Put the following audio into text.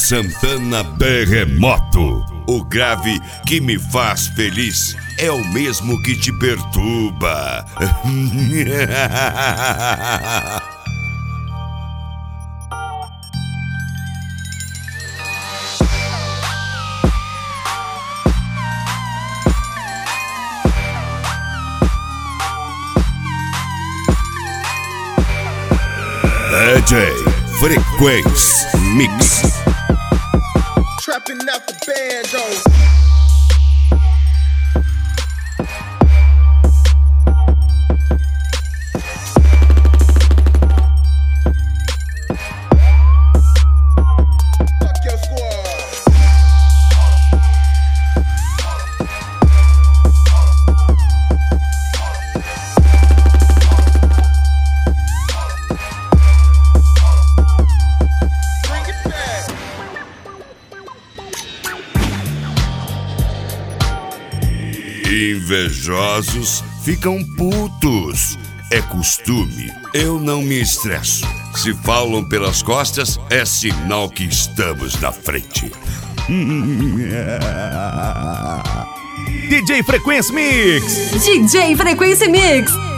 Santana Berremoto. O grave que me faz feliz é o mesmo que te perturba. DJ Frequência Mix. Trapping out the bando. Invejosos ficam putos. É costume, eu não me estresso. Se falam pelas costas, é sinal que estamos na frente. DJ Frequência Mix. DJ Frequência Mix.